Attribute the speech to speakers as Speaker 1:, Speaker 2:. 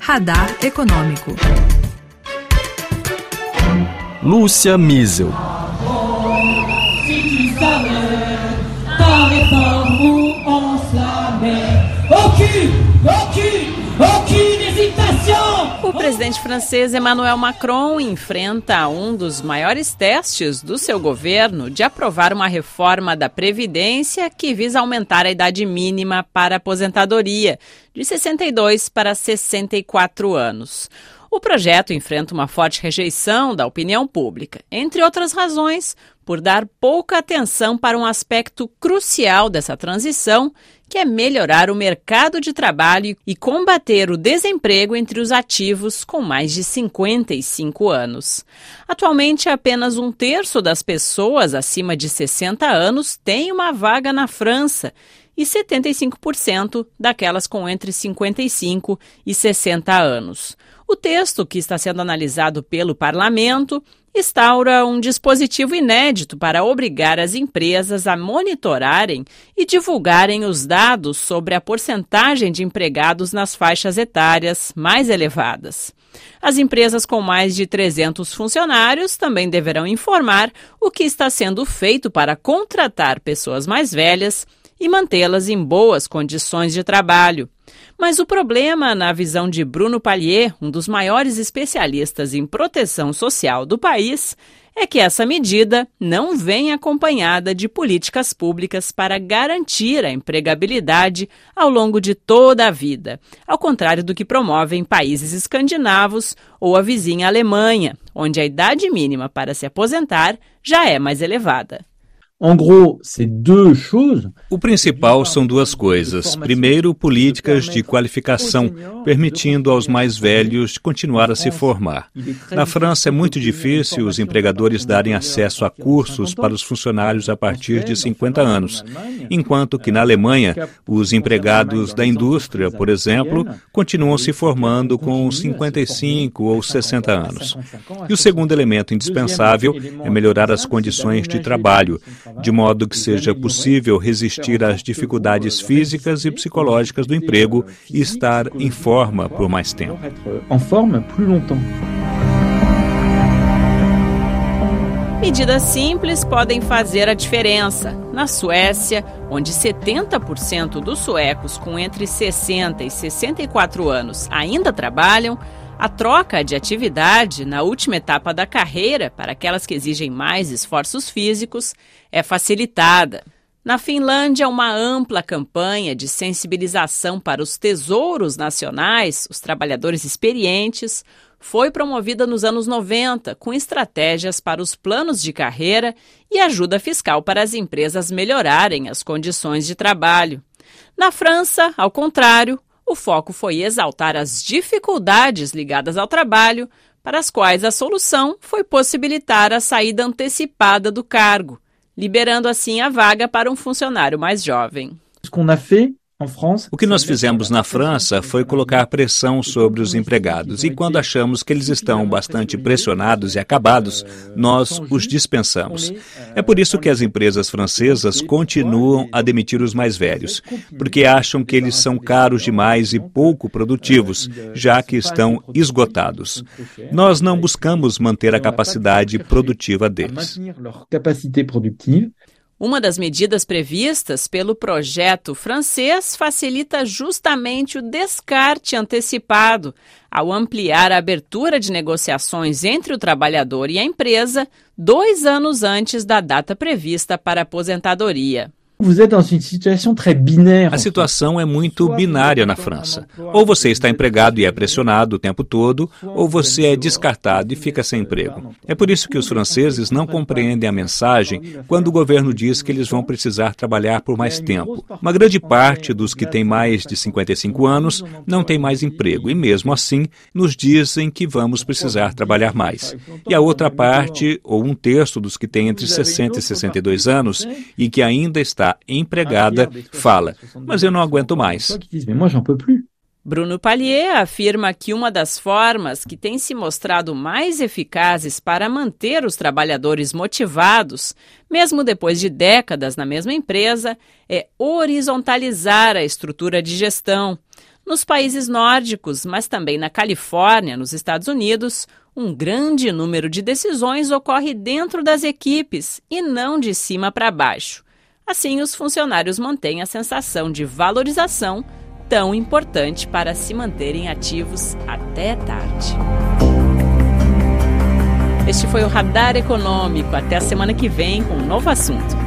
Speaker 1: Radar Econômico.
Speaker 2: Lúcia Miesel.
Speaker 3: O presidente francês Emmanuel Macron enfrenta um dos maiores testes do seu governo de aprovar uma reforma da Previdência que visa aumentar a idade mínima para a aposentadoria de 62 para 64 anos. O projeto enfrenta uma forte rejeição da opinião pública, entre outras razões, por dar pouca atenção para um aspecto crucial dessa transição, que é melhorar o mercado de trabalho e combater o desemprego entre os ativos com mais de 55 anos. Atualmente, apenas 1/3 das pessoas acima de 60 anos tem uma vaga na França e 75% daquelas com entre 55 e 60 anos. O texto, que está sendo analisado pelo Parlamento, instaura um dispositivo inédito para obrigar as empresas a monitorarem e divulgarem os dados sobre a porcentagem de empregados nas faixas etárias mais elevadas. As empresas com mais de 300 funcionários também deverão informar o que está sendo feito para contratar pessoas mais velhas e mantê-las em boas condições de trabalho. Mas o problema, na visão de Bruno Palier, um dos maiores especialistas em proteção social do país, é que essa medida não vem acompanhada de políticas públicas para garantir a empregabilidade ao longo de toda a vida, ao contrário do que promovem países escandinavos ou a vizinha Alemanha, onde a idade mínima para se aposentar já é mais elevada.
Speaker 4: O principal são duas coisas. Primeiro, políticas de qualificação, permitindo aos mais velhos continuar a se formar. Na França é muito difícil os empregadores darem acesso a cursos para os funcionários a partir de 50 anos, enquanto que na Alemanha, os empregados da indústria, por exemplo, continuam se formando com 55 ou 60 anos. E o segundo elemento indispensável é melhorar as condições de trabalho, de modo que seja possível resistir às dificuldades físicas e psicológicas do emprego e estar em forma por mais tempo.
Speaker 3: Medidas simples podem fazer a diferença. Na Suécia, onde 70% dos suecos com entre 60 e 64 anos ainda trabalham, a troca de atividade na última etapa da carreira, para aquelas que exigem mais esforços físicos, é facilitada. Na Finlândia, uma ampla campanha de sensibilização para os tesouros nacionais, os trabalhadores experientes, foi promovida nos anos 90, com estratégias para os planos de carreira e ajuda fiscal para as empresas melhorarem as condições de trabalho. Na França, ao contrário, o foco foi exaltar as dificuldades ligadas ao trabalho, para as quais a solução foi possibilitar a saída antecipada do cargo, liberando assim a vaga para um funcionário mais jovem.
Speaker 4: O que nós fizemos na França foi colocar pressão sobre os empregados e quando achamos que eles estão bastante pressionados e acabados, nós os dispensamos. É por isso que as empresas francesas continuam a demitir os mais velhos, porque acham que eles são caros demais e pouco produtivos, já que estão esgotados. Nós não buscamos manter a capacidade produtiva deles.
Speaker 3: Uma das medidas previstas pelo projeto francês facilita justamente o descarte antecipado, ao ampliar a abertura de negociações entre o trabalhador e a empresa 2 anos antes da data prevista para a aposentadoria.
Speaker 4: A situação é muito binária na França. Ou você está empregado e é pressionado o tempo todo, ou você é descartado e fica sem emprego. É por isso que os franceses não compreendem a mensagem quando o governo diz que eles vão precisar trabalhar por mais tempo. Uma grande parte dos que têm mais de 55 anos não tem mais emprego e, mesmo assim, nos dizem que vamos precisar trabalhar mais. E a outra parte, ou 1/3 dos que têm entre 60 e 62 anos e que ainda está empregada, fala, mas eu não aguento mais.
Speaker 3: Bruno Pallier afirma que uma das formas que tem se mostrado mais eficazes para manter os trabalhadores motivados, mesmo depois de décadas na mesma empresa, é horizontalizar a estrutura de gestão. Nos países nórdicos, mas também na Califórnia, nos Estados Unidos, um grande número de decisões ocorre dentro das equipes e não de cima para baixo. Assim, os funcionários mantêm a sensação de valorização tão importante para se manterem ativos até tarde. Este foi o Radar Econômico. Até a semana que vem com um novo assunto.